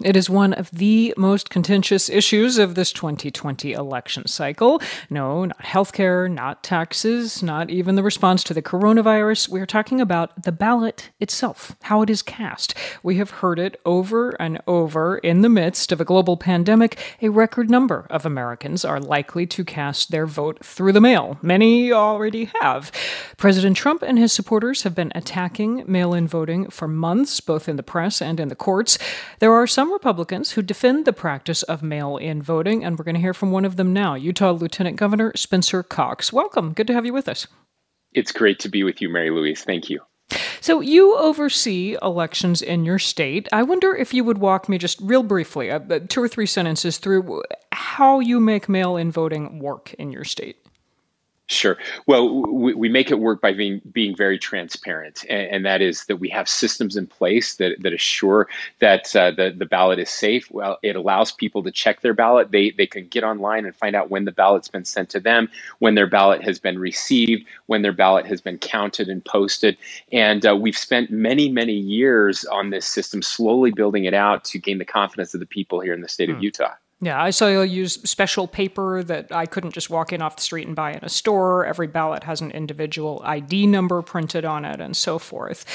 It is one of the most contentious issues of this 2020 election cycle. No, not healthcare, not taxes, not even the response to the coronavirus. We're talking about the ballot itself, how it is cast. We have heard it over and over. In the midst of a global pandemic, a record number of Americans are likely to cast their vote through the mail. Many already have. President Trump and his supporters have been attacking mail-in voting for months, both in the press and in the courts. There are some Republicans who defend the practice of mail-in voting, and we're going to hear from one of them now, Utah Lieutenant Governor Spencer Cox. Welcome. Good to have you with us. It's great to be with you, Mary Louise. Thank you. So you oversee elections in your state. I wonder if you would walk me just real briefly, 2 or 3 sentences through how you make mail-in voting work in your state. Sure. Well, we make it work by being very transparent, and that is that we have systems in place that assure that the ballot is safe. Well, it allows people to check their ballot. They can get online and find out when the ballot's been sent to them, when their ballot has been received, when their ballot has been counted and posted. And we've spent many, many years on this system, slowly building it out to gain the confidence of the people here in the state of Utah. Yeah, I saw you'll use special paper that I couldn't just walk in off the street and buy in a store. Every ballot has an individual ID number printed on it and so forth.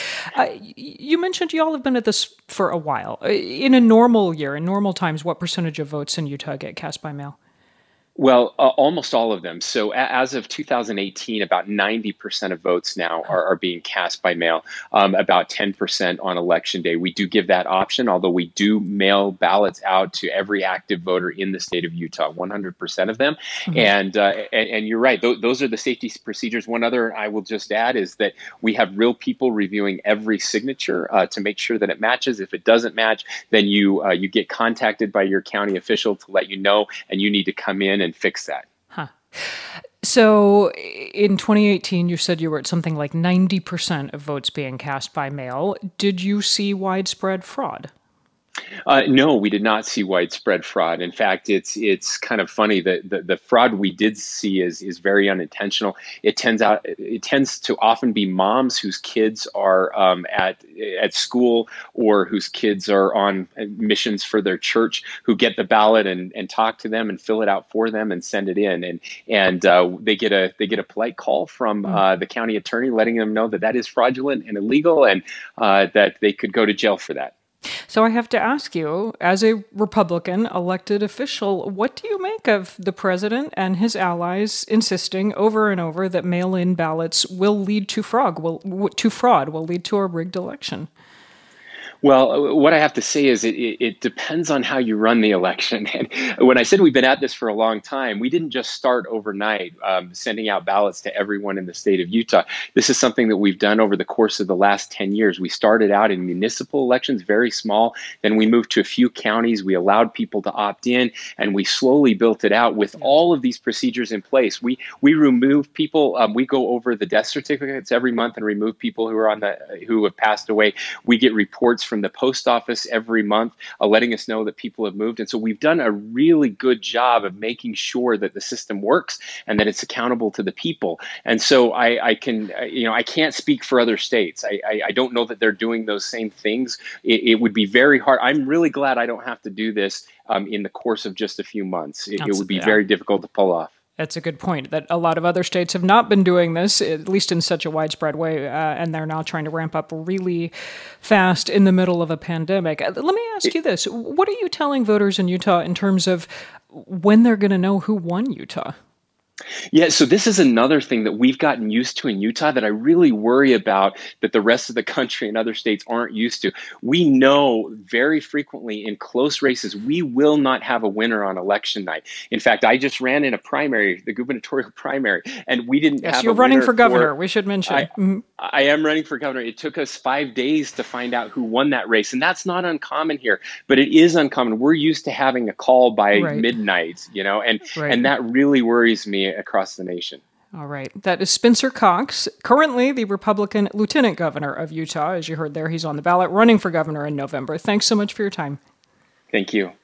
You mentioned you all have been at this for a while. In a normal year, in normal times, what percentage of votes in Utah get cast by mail? Well, almost all of them. So as of 2018, about 90% of votes now are being cast by mail, about 10% on election day. We do give that option, although we do mail ballots out to every active voter in the state of Utah, 100% of them. Mm-hmm. And you're right, those are the safety procedures. One other I will just add is that we have real people reviewing every signature to make sure that it matches. If it doesn't match, then you get contacted by your county official to let you know, and you need to come in and fix that. So in 2018, you said you were at something like 90% of votes being cast by mail. Did you see widespread fraud? No, we did not see widespread fraud. In fact, it's kind of funny that the fraud we did see is very unintentional. It tends to often be moms whose kids are at school or whose kids are on missions for their church who get the ballot and talk to them and fill it out for them and send it in, and they get a polite call from the county attorney letting them know that is fraudulent and illegal and that they could go to jail for that. So I have to ask you, as a Republican elected official, what do you make of the president and his allies insisting over and over that mail-in ballots will lead to fraud, will lead to a rigged election? Well, what I have to say is it depends on how you run the election. And when I said we've been at this for a long time, we didn't just start overnight sending out ballots to everyone in the state of Utah. This is something that we've done over the course of the last 10 years. We started out in municipal elections, very small. Then we moved to a few counties. We allowed people to opt in, and we slowly built it out with all of these procedures in place. We remove people. We go over the death certificates every month and remove people who have passed away. We get reports from the post office every month letting us know that people have moved. And so we've done a really good job of making sure that the system works and that it's accountable to the people. And so I can't speak for other states. I don't know that they're doing those same things. It would be very hard. I'm really glad I don't have to do this in the course of just a few months. It would be very difficult to pull off. That's a good point, that a lot of other states have not been doing this, at least in such a widespread way, and they're now trying to ramp up really fast in the middle of a pandemic. Let me ask you this. What are you telling voters in Utah in terms of when they're going to know who won Utah? Yeah, so this is another thing that we've gotten used to in Utah that I really worry about that the rest of the country and other states aren't used to. We know very frequently in close races, we will not have a winner on election night. In fact, I just ran in a primary, the gubernatorial primary, and we didn't have a winner. Yes, you're running for governor, we should mention. I am running for governor. It took us 5 days to find out who won that race, and that's not uncommon here, but it is uncommon. We're used to having a call by midnight, and that really worries me across the nation. All right. That is Spencer Cox, currently the Republican Lieutenant Governor of Utah. As you heard there, he's on the ballot running for governor in November. Thanks so much for your time. Thank you.